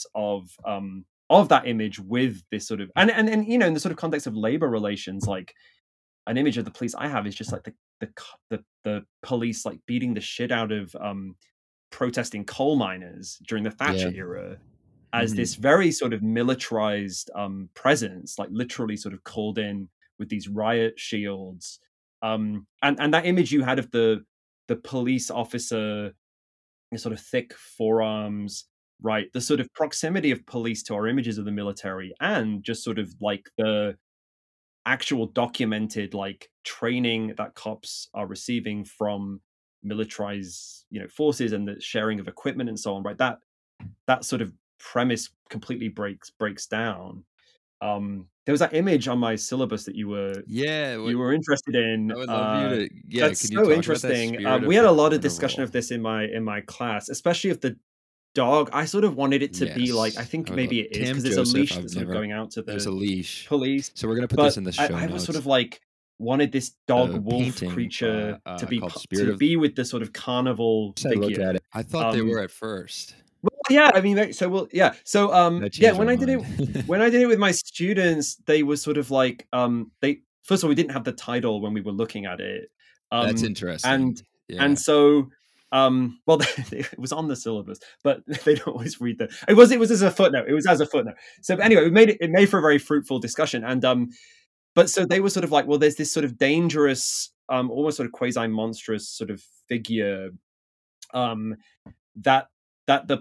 [SPEAKER 3] of that image with this sort of, and in the sort of context of labor relations, like an image of the police I have is just like the police like beating the shit out of protesting coal miners during the Thatcher
[SPEAKER 2] Yeah.
[SPEAKER 3] era, as
[SPEAKER 2] Mm-hmm.
[SPEAKER 3] this very sort of militarized presence, like literally sort of called in with these riot shields, and that image you had of the police officer, the sort of thick forearms, right? The sort of proximity of police to our images of the military, and just sort of like the actual documented like training that cops are receiving from militarized, forces, and the sharing of equipment and so on, right? That sort of premise completely breaks down. There was that image on my syllabus that
[SPEAKER 2] Yeah.
[SPEAKER 3] you were interested in.
[SPEAKER 2] I would love you to, yeah.
[SPEAKER 3] That's
[SPEAKER 2] Can you
[SPEAKER 3] so
[SPEAKER 2] talk about that
[SPEAKER 3] interesting.
[SPEAKER 2] spirit
[SPEAKER 3] We
[SPEAKER 2] of
[SPEAKER 3] had
[SPEAKER 2] the
[SPEAKER 3] a lot of discussion
[SPEAKER 2] carnival?
[SPEAKER 3] of this in my class, especially of the dog. I sort of wanted it to be like, I
[SPEAKER 2] Yes, I
[SPEAKER 3] think
[SPEAKER 2] would love
[SPEAKER 3] maybe it is
[SPEAKER 2] Tam
[SPEAKER 3] because there's a
[SPEAKER 2] Joseph.
[SPEAKER 3] leash
[SPEAKER 2] I've
[SPEAKER 3] that's sort of
[SPEAKER 2] never.
[SPEAKER 3] going out to
[SPEAKER 2] There's a
[SPEAKER 3] the
[SPEAKER 2] leash,
[SPEAKER 3] police.
[SPEAKER 2] so we're gonna put this
[SPEAKER 3] But
[SPEAKER 2] in the show
[SPEAKER 3] I was sort
[SPEAKER 2] notes.
[SPEAKER 3] of like wanted this dog
[SPEAKER 2] The
[SPEAKER 3] wolf
[SPEAKER 2] painting
[SPEAKER 3] creature to be
[SPEAKER 2] called Spirit
[SPEAKER 3] to
[SPEAKER 2] of.
[SPEAKER 3] be with the sort of carnival
[SPEAKER 2] I look at
[SPEAKER 3] figure.
[SPEAKER 2] it. I thought they
[SPEAKER 3] Um,
[SPEAKER 2] were at first.
[SPEAKER 3] well, yeah, I mean, so well, yeah, so
[SPEAKER 2] That
[SPEAKER 3] yeah,
[SPEAKER 2] changed my mind.
[SPEAKER 3] when I did it with my students, they were sort of like, they, first of all, we didn't have the title when we were looking at it,
[SPEAKER 2] That's
[SPEAKER 3] um, and
[SPEAKER 2] interesting.
[SPEAKER 3] and
[SPEAKER 2] Yeah.
[SPEAKER 3] so well, it was on the syllabus, but they don't always read the. It was as a footnote. It was as a footnote. So anyway, it made for a very fruitful discussion, and but so they were sort of like, well, there's this sort of dangerous, almost sort of quasi monstrous sort of figure, um, that the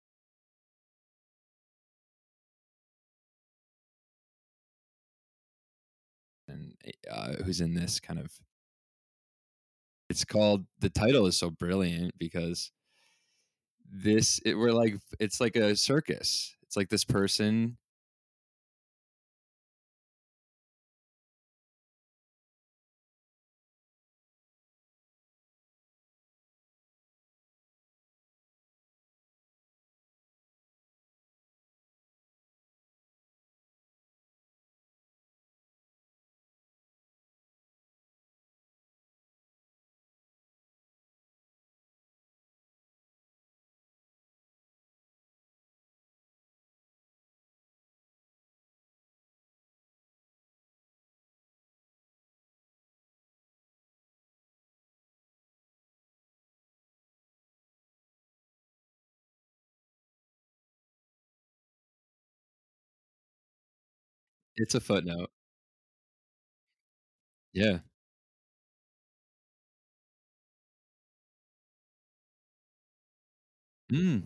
[SPEAKER 2] And who's in this kind of? It's called. The title is so brilliant because we're like, it's like a circus. It's like this person. It's a footnote. Yeah. Mm.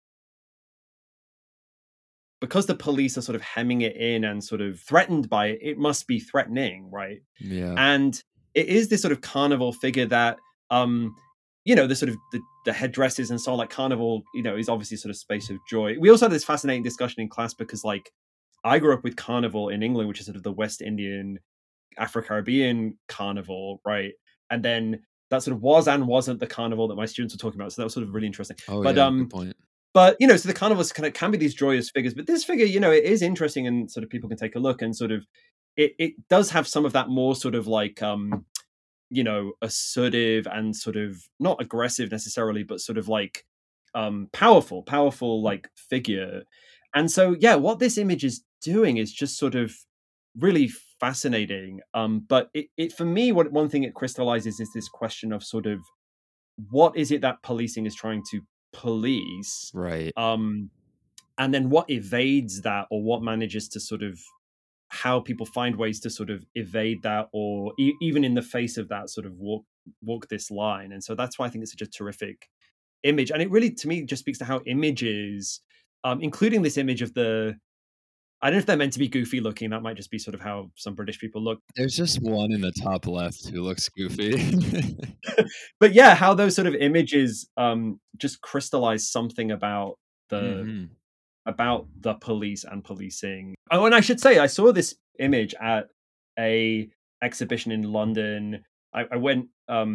[SPEAKER 3] Because the police are sort of hemming it in and sort of threatened by it, it must be threatening, right?
[SPEAKER 2] Yeah.
[SPEAKER 3] And it is this sort of carnival figure that, um, the sort of the headdresses and so on, like carnival, is obviously sort of space of joy. We also had this fascinating discussion in class because, like, I grew up with carnival in England, which is sort of the West Indian, Afro-Caribbean carnival, right? And then that sort of was and wasn't the carnival that my students were talking about. So that was sort of really interesting.
[SPEAKER 2] Oh
[SPEAKER 3] But
[SPEAKER 2] yeah, good point.
[SPEAKER 3] so the carnivals can be these joyous figures, but this figure, it is interesting, and sort of people can take a look and sort of it does have some of that more sort of like assertive and sort of not aggressive necessarily, but sort of like powerful like figure. And so yeah, what this image is doing is just sort of really fascinating. But it for me, what one thing it crystallizes is this question of sort of what is it that policing is trying to police,
[SPEAKER 2] Right.
[SPEAKER 3] um and then what evades that, or what manages to sort of how people find ways to sort of evade that, or even in the face of that sort of walk this line. And so that's why I think it's such a terrific image, and it really to me just speaks to how images, including this image of the, I don't know if they're meant to be goofy looking, that might just be sort of how some British people look.
[SPEAKER 2] There's just one in the top left who looks goofy.
[SPEAKER 3] But yeah, how those sort of images just crystallize something
[SPEAKER 2] Hmm.
[SPEAKER 3] about the police and policing. Oh, and I should say, I saw this image at a exhibition in London. I went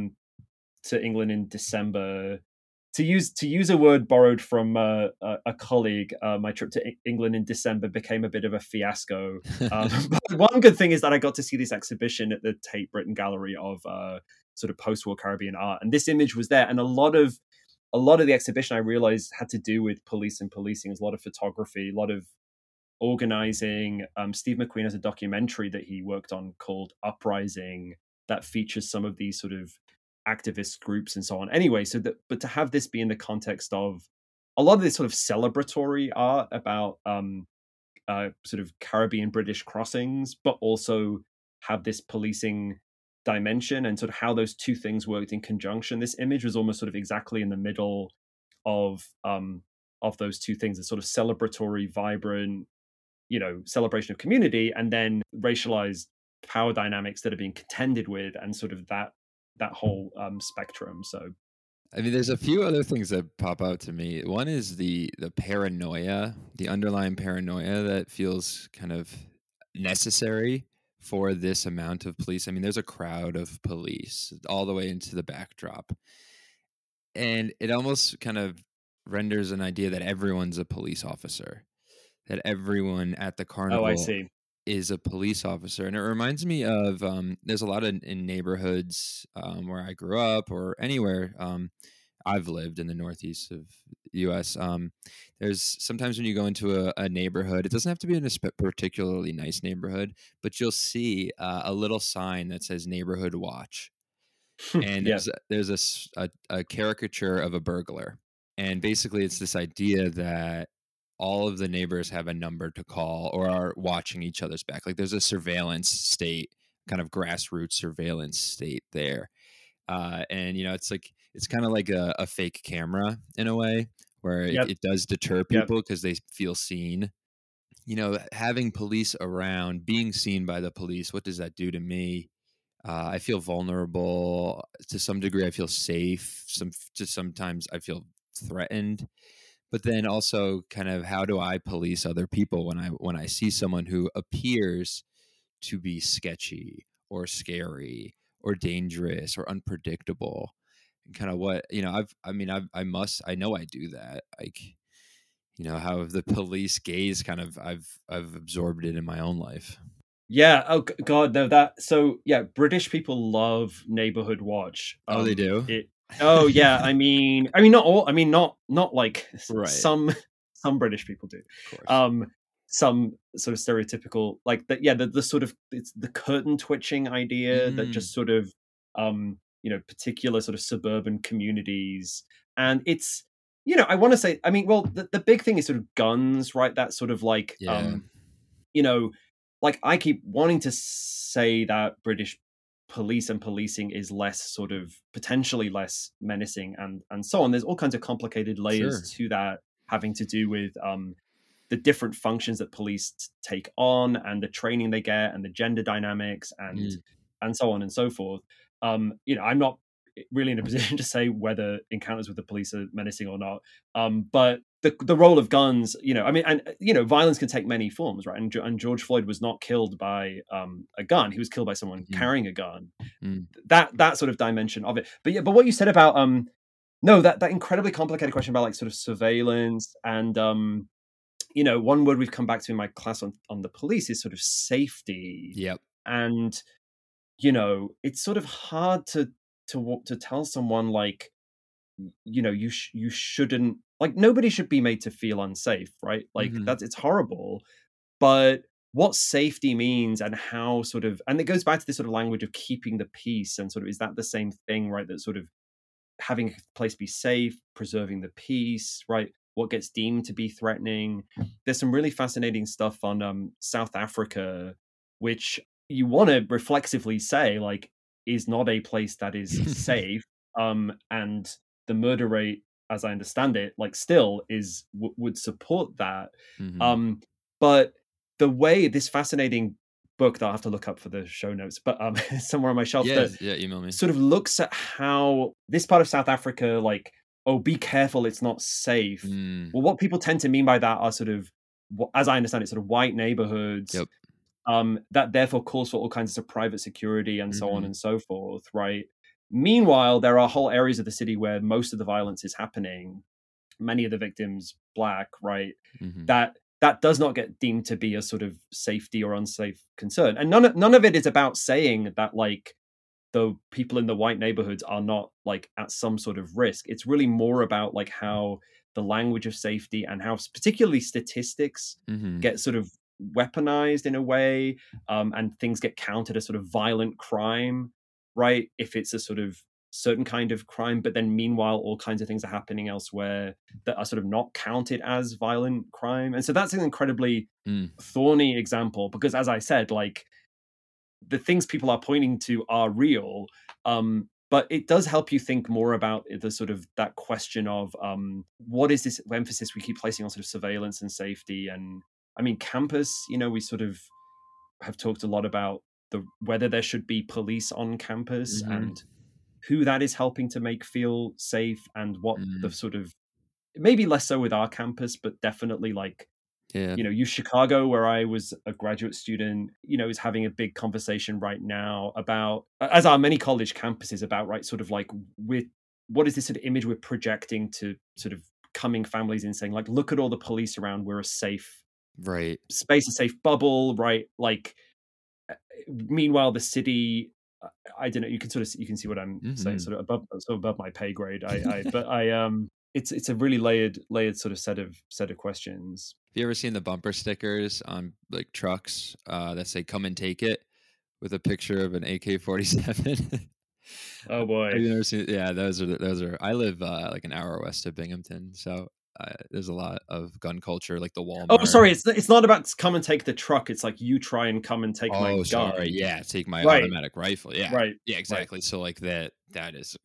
[SPEAKER 3] to England in December. To use a word borrowed from a colleague, my trip to England in December became a bit of a fiasco. But one good thing is that I got to see this exhibition at the Tate Britain Gallery of sort of post-war Caribbean art, and this image was there. And a lot of the exhibition I realized had to do with police and policing. There's a lot of photography, a lot of organizing. Steve McQueen has a documentary that he worked on called Uprising that features some of these sort of activist groups and so on. Anyway, but to have this be in the context of a lot of this sort of celebratory art about sort of Caribbean British crossings, but also have this policing dimension and sort of how those two things worked in conjunction. This image was almost sort of exactly in the middle of those two things, a sort of celebratory, vibrant, celebration of community, and then racialized power dynamics that are being contended with, and sort of that whole spectrum. So
[SPEAKER 2] I mean, there's a few other things that pop out to me. One is the paranoia, the underlying paranoia that feels kind of necessary for this amount of police. I mean, there's a crowd of police all the way into the backdrop. And it almost kind of renders an idea that everyone's a police officer, that everyone at the
[SPEAKER 3] oh, I
[SPEAKER 2] carnival
[SPEAKER 3] see.
[SPEAKER 2] is a police officer. And it reminds me of there's a lot of in neighborhoods where I grew up or anywhere. I've lived in the northeast of the U.S. There's sometimes when you go into a neighborhood, it doesn't have to be in a particularly nice neighborhood, but you'll see a little sign that says "Neighborhood Watch," and
[SPEAKER 3] Yeah.
[SPEAKER 2] there's a caricature of a burglar, and basically it's this idea that all of the neighbors have a number to call or are watching each other's back. Like there's a surveillance state, kind of grassroots surveillance state there. And it's like it's kind of like a fake camera in a way where it,
[SPEAKER 3] Yep.
[SPEAKER 2] it does deter
[SPEAKER 3] Yep.
[SPEAKER 2] people because they feel seen. Having police around, being seen by the police, what does that do to me? I feel vulnerable to some degree. I feel safe. Sometimes I feel threatened. But then also, kind of, how do I police other people when I see someone who appears to be sketchy or scary or dangerous or unpredictable? And kind of what I know I do that. Like, how the police gaze kind of I've absorbed it in my own life.
[SPEAKER 3] Yeah. Oh God, no. That so yeah. British people love Neighborhood Watch.
[SPEAKER 2] Oh, they do.
[SPEAKER 3] It. Oh yeah. I mean, not all. I mean, not like
[SPEAKER 2] Right,
[SPEAKER 3] some British people do.
[SPEAKER 2] of course.
[SPEAKER 3] Um, some sort of stereotypical like that. Yeah. The sort of it's the curtain twitching idea that
[SPEAKER 2] Mm,
[SPEAKER 3] just sort of particular sort of suburban communities, and it's I want to say. I mean, well, the big thing is sort of guns, right? That sort of like
[SPEAKER 2] yeah.
[SPEAKER 3] you know like I keep wanting to say that British police and policing is less sort of potentially less menacing and so on. There's all kinds of complicated layers
[SPEAKER 2] Sure.
[SPEAKER 3] to that, having to do with the different functions that police take on and the training they get and the gender dynamics
[SPEAKER 2] Mm.
[SPEAKER 3] and so on and so forth. I'm not really in a position to say whether encounters with the police are menacing or not. But the role of guns, violence can take many forms, right? And George Floyd was not killed by a gun; he was killed by someone
[SPEAKER 2] Mhm.
[SPEAKER 3] carrying a gun.
[SPEAKER 2] Mm.
[SPEAKER 3] That sort of dimension of it. But what you said about no, that incredibly complicated question about like sort of surveillance and one word we've come back to in my class on the police is sort of safety.
[SPEAKER 2] Yep.
[SPEAKER 3] And it's sort of hard to tell someone like you shouldn't, like, nobody should be made to feel unsafe, right? Like
[SPEAKER 2] Mhm.
[SPEAKER 3] that's, it's horrible. But what safety means and how sort of, and it goes back to this sort of language of keeping the peace and sort of, is that the same thing, right? That sort of having a place be safe, preserving the peace, right? What gets deemed to be threatening. There's some really fascinating stuff on South Africa, which you want to reflexively say, like, is not a place that is safe. And the murder rate, as I understand it, like, still would support that.
[SPEAKER 2] Mhm.
[SPEAKER 3] Um, but the way this fascinating book that I have to look up for the show notes, but it's somewhere on my shelf, that
[SPEAKER 2] Yes, yeah, email me.
[SPEAKER 3] sort of looks at how this part of South Africa, like, oh, be careful, it's not safe.
[SPEAKER 2] Mm.
[SPEAKER 3] Well, what people tend to mean by that are sort of, as I understand it, sort of white neighborhoods,
[SPEAKER 2] Yep.
[SPEAKER 3] that therefore calls for all kinds of private security and so on
[SPEAKER 2] Mhm.
[SPEAKER 3] and so forth, right? Meanwhile, there are whole areas of the city where most of the violence is happening, many of the victims black, right?
[SPEAKER 2] Mhm.
[SPEAKER 3] That does not get deemed to be a sort of safety or unsafe concern, and none of it is about saying that, like, the people in the white neighborhoods are not, like, at some sort of risk. It's really more about, like, how the language of safety and how particularly statistics
[SPEAKER 2] Mhm.
[SPEAKER 3] get sort of weaponized in a way, and things get counted as sort of violent crime, right? If it's a sort of certain kind of crime, but then meanwhile all kinds of things are happening elsewhere that are sort of not counted as violent crime. And so that's an incredibly
[SPEAKER 2] Mm.
[SPEAKER 3] thorny example, because, as I said, like, the things people are pointing to are real, but it does help you think more about the sort of that question of what is this emphasis we keep placing on sort of surveillance and safety. And I mean, campus, we sort of have talked a lot about whether there should be police on campus
[SPEAKER 2] Mhm.
[SPEAKER 3] and who that is helping to make feel safe, and what the
[SPEAKER 2] Mhm.
[SPEAKER 3] sort of, maybe less so with our campus, but definitely, like,
[SPEAKER 2] Yeah.
[SPEAKER 3] Chicago, where I was a graduate student, is having a big conversation right now about, as are many college campuses, about, right, sort of like, with what is this sort of image we're projecting to sort of coming families in, saying, like, look at all the police around, we're a safe
[SPEAKER 2] Right.
[SPEAKER 3] space, a safe bubble, right? Like, meanwhile, the city, I don't know, you can see what I'm saying,
[SPEAKER 2] Mhm.
[SPEAKER 3] sort of above my pay grade. But it's a really layered sort of set of questions.
[SPEAKER 2] Have you ever seen the bumper stickers on like trucks that say "Come and take it" with a picture of an AK-47?
[SPEAKER 3] Oh
[SPEAKER 2] Have
[SPEAKER 3] boy.
[SPEAKER 2] you ever seen? Yeah, those are. I live like an hour west of Binghamton, so there's a lot of gun culture, like the
[SPEAKER 3] Oh,
[SPEAKER 2] Walmart.
[SPEAKER 3] sorry. It's not about come and take the truck. It's like, you try and come and take my
[SPEAKER 2] Oh, sorry.
[SPEAKER 3] gun.
[SPEAKER 2] Yeah, take my
[SPEAKER 3] Right.
[SPEAKER 2] automatic rifle. Yeah,
[SPEAKER 3] Right.
[SPEAKER 2] yeah,
[SPEAKER 3] Right.
[SPEAKER 2] exactly. So like that is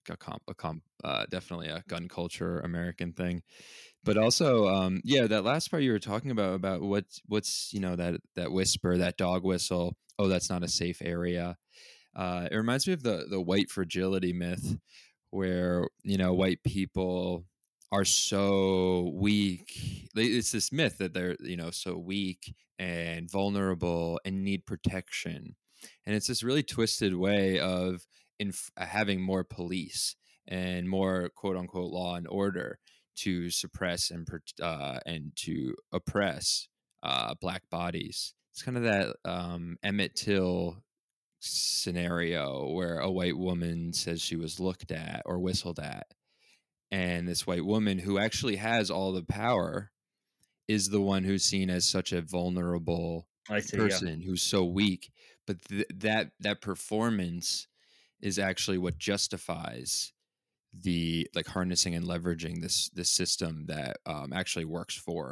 [SPEAKER 2] definitely a gun culture American thing. But also, yeah, that last part you were talking about what's that whisper, that dog whistle. Oh, that's not a safe area. It reminds me of the white fragility myth, where white people are so weak. It's this myth that they're so weak and vulnerable and need protection, and it's this really twisted way of having more police and more quote unquote law and order to suppress and to oppress black bodies. It's kind of that Emmett Till scenario where a white woman says she was looked at or whistled at, and this white woman who actually has all the power is the one who's seen as such a vulnerable
[SPEAKER 3] I see. Yeah.
[SPEAKER 2] person who's so weak. But that performance is actually what justifies the like harnessing and leveraging this system that actually works for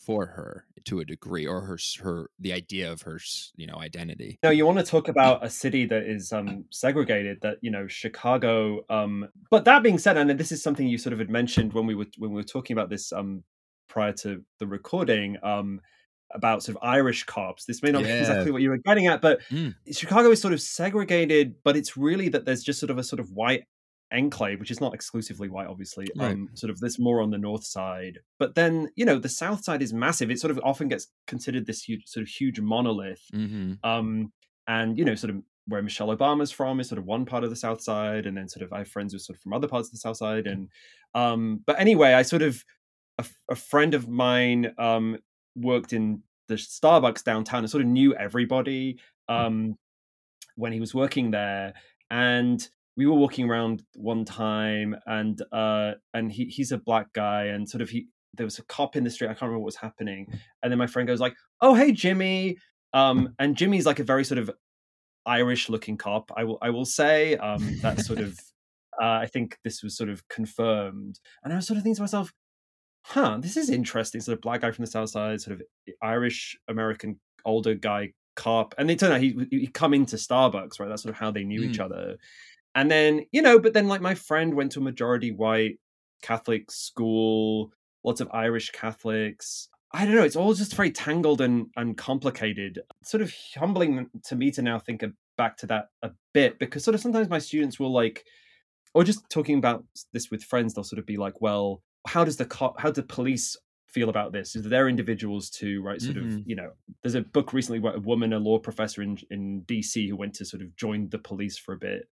[SPEAKER 2] for her to a degree, or her the idea of her identity.
[SPEAKER 3] Now, you want to talk about a city that is segregated, that Chicago. But that being said, and this is something you sort of had mentioned when we were talking about this prior to the recording, about sort of Irish cops. This may not be exactly what you were getting at, but Chicago is sort of segregated, but it's really that there's just sort of a sort of white enclave, which is not exclusively white, obviously,
[SPEAKER 2] Right.
[SPEAKER 3] sort of this more on the north side. But then, the south side is massive. It sort of often gets considered this huge monolith. And, sort of where Michelle Obama's from is sort of one part of the south side. And then sort of I have friends who are sort of from other parts of the south side. And, but anyway, I sort of, a friend of mine worked in the Starbucks downtown and sort of knew everybody when he was working there. And we were walking around one time, and he's a black guy, and sort of there was a cop in the street. I can't remember what was happening. And then my friend goes like, "Oh, hey, Jimmy." And Jimmy's like a very sort of Irish looking cop. I will say that sort of, I think this was sort of confirmed. And I was sort of thinking to myself, this is interesting. Sort of black guy from the south side, sort of Irish American older guy cop. And it turned out he come into Starbucks, right? That's sort of how they knew each other. And then, but then like my friend went to a majority white Catholic school, lots of Irish Catholics. I don't know. It's all just very tangled and complicated. It's sort of humbling to me to now think back to that a bit, because sort of sometimes my students will like, or just talking about this with friends, they'll sort of be like, well, how do police feel about this? They're individuals too, right? Sort of, there's a book recently where a woman, a law professor in DC, who went to sort of join the police for a bit.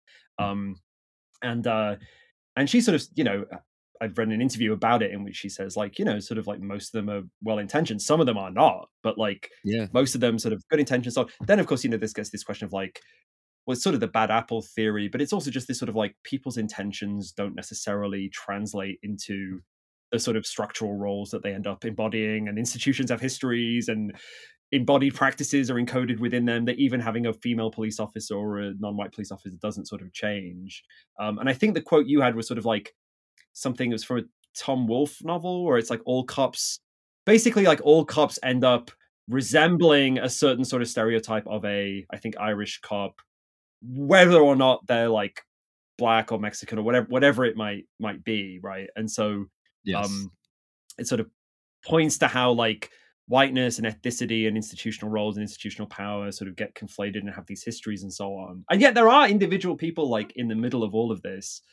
[SPEAKER 3] And she sort of, I've read an interview about it in which she says like, sort of like most of them are well-intentioned. Some of them are not, but like most of them sort of good intentions. So then of course, this gets this question of like, well, it's sort of the bad apple theory, but it's also just this sort of like people's intentions don't necessarily translate into the sort of structural roles that they end up embodying, and institutions have histories and embodied practices are encoded within them, that even having a female police officer or a non-white police officer doesn't sort of change. And I think the quote you had was sort of like something that was from a Tom Wolfe novel, where it's like all cops end up resembling a certain sort of stereotype of I think Irish cop, whether or not they're like black or Mexican or whatever it might be, right? And so it sort of points to how like whiteness and ethnicity and institutional roles and institutional power sort of get conflated and have these histories and so on. And yet there are individual people like in the middle of all of this,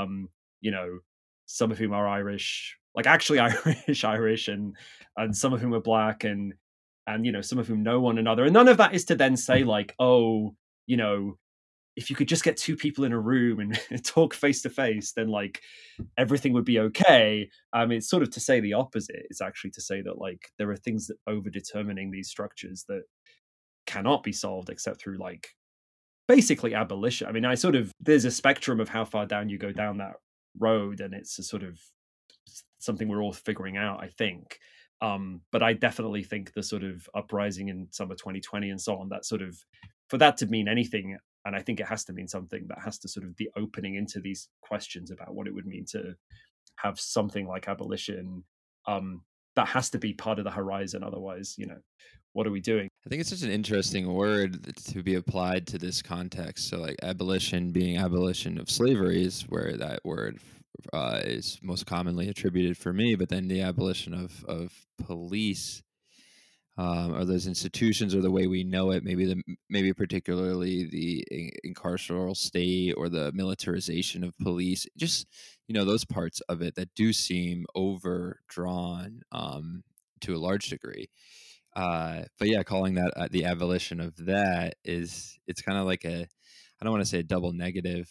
[SPEAKER 3] some of whom are Irish, like actually Irish, and some of whom are black, and some of whom know one another. And none of that is to then say like, oh, if you could just get two people in a room and talk face to face, then like everything would be okay. It's sort of to say the opposite. It's actually to say that like there are things that over determining these structures that cannot be solved except through like basically abolition. I mean, there's a spectrum of how far down you go down that road, and it's a sort of something we're all figuring out, I think. But I definitely think the sort of uprising in summer 2020 and so on, that sort of, for that to mean anything, and I think it has to mean something, that has to sort of be opening into these questions about what it would mean to have something like abolition. That has to be part of the horizon. Otherwise, what are we doing?
[SPEAKER 2] I think it's such an interesting word to be applied to this context. So like abolition being abolition of slavery is where that word is most commonly attributed for me, but then the abolition of police, or those institutions, or the way we know it, maybe particularly the incarceral state or the militarization of police, just those parts of it that do seem overdrawn to a large degree. But yeah, calling that the abolition of that it's kind of like I don't want to say a double negative,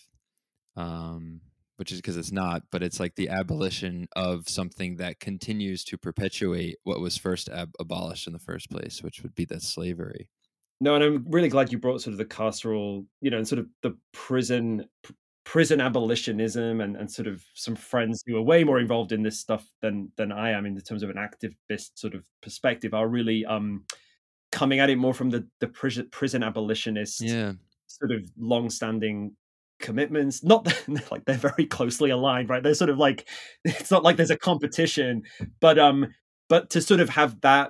[SPEAKER 2] which is because it's not, but it's like the abolition of something that continues to perpetuate what was first abolished in the first place, which would be that slavery.
[SPEAKER 3] No, and I'm really glad you brought sort of the carceral, and sort of the prison abolitionism, and sort of some friends who are way more involved in this stuff than I am in terms of an activist sort of perspective, are really coming at it more from the prison abolitionist sort of long-standing commitments. Not that, like they're very closely aligned, right? They're sort of like, it's not like there's a competition, but but to sort of have that,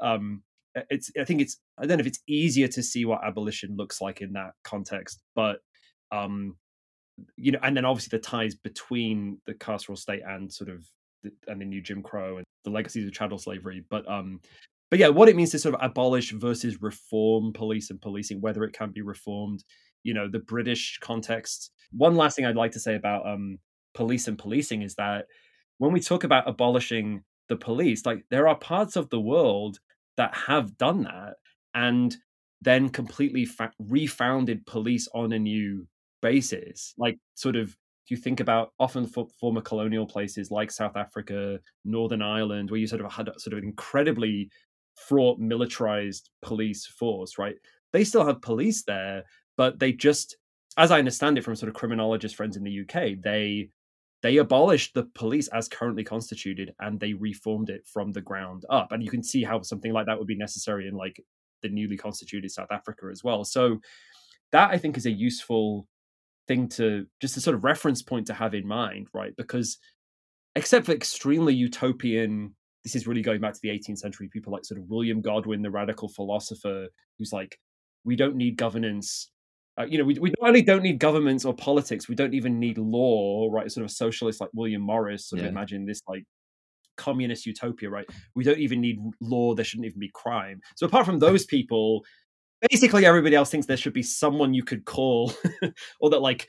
[SPEAKER 3] I think it's, I don't know if it's easier to see what abolition looks like in that context, but um, and then obviously the ties between the carceral state and sort of and the new Jim Crow and the legacies of chattel slavery, but yeah, what it means to sort of abolish versus reform police and policing, whether it can be reformed, the British context. One last thing I'd like to say about police and policing is that when we talk about abolishing the police, like there are parts of the world that have done that and then completely refounded police on a new basis. Like sort of, if you think about often former colonial places like South Africa, Northern Ireland, where you sort of had sort of an incredibly fraught militarized police force, right? They still have police there, but they just, as I understand it from sort of criminologist friends in the UK, they abolished the police as currently constituted and they reformed it from the ground up. And you can see how something like that would be necessary in like the newly constituted South Africa as well. So that I think is a useful thing to just a sort of reference point to have in mind, right? Because except for extremely utopian, this is really going back to the 18th century, people like sort of William Godwin, the radical philosopher, who's like, we don't need governance. We not only don't need governments or politics, we don't even need law, right? Sort of a socialist like William Morris sort of imagine this like communist utopia, right? We don't even need law. There shouldn't even be crime. So apart from those people, basically everybody else thinks there should be someone you could call or that like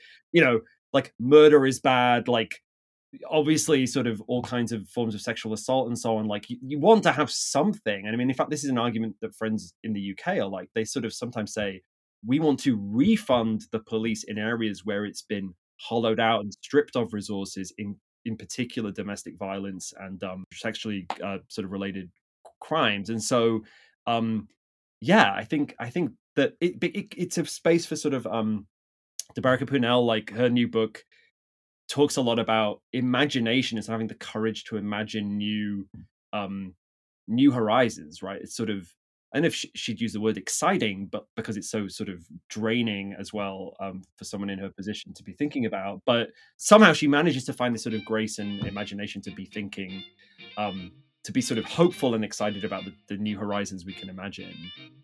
[SPEAKER 3] murder is bad, like obviously sort of all kinds of forms of sexual assault and so on. Like you want to have something. And I mean, in fact, this is an argument that friends in the UK are like, they sort of sometimes say, we want to refund the police in areas where it's been hollowed out and stripped of resources, in particular domestic violence and sexually sort of related crimes. And so I think that it's a space for sort of Debaraka Poonell, like her new book talks a lot about imagination as having the courage to imagine new horizons, right? It's sort of, I don't know if she'd use the word exciting, but because it's so sort of draining as well for someone in her position to be thinking about, but somehow she manages to find this sort of grace and imagination to be thinking, to be sort of hopeful and excited about the new horizons we can imagine.